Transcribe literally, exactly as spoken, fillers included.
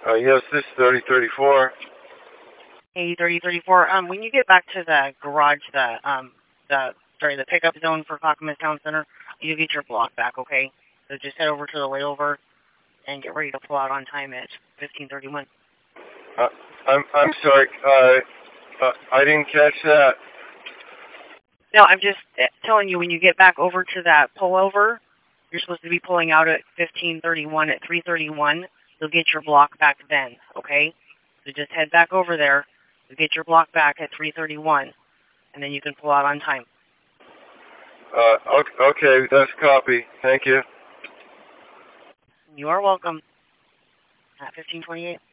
Uh, yes, this is thirty thirty-four. Hey, thirty thirty-four. Um, when you get back to the garage, the um, the sorry, the pickup zone for Clackamas Town Center, you get your block back, okay? So just head over to the layover and get ready to pull out on time at fifteen thirty-one. Uh, I'm I'm sorry. Uh, uh, I didn't catch that. No, I'm just telling you, when you get back over to that pullover, you're supposed to be pulling out at fifteen thirty-one. At three thirty-one, you'll get your block back then, okay? So just head back over there, you'll get your block back at three thirty-one, and then you can pull out on time. Uh, okay, okay, that's copy. Thank you. You are welcome. At fifteen twenty-eight.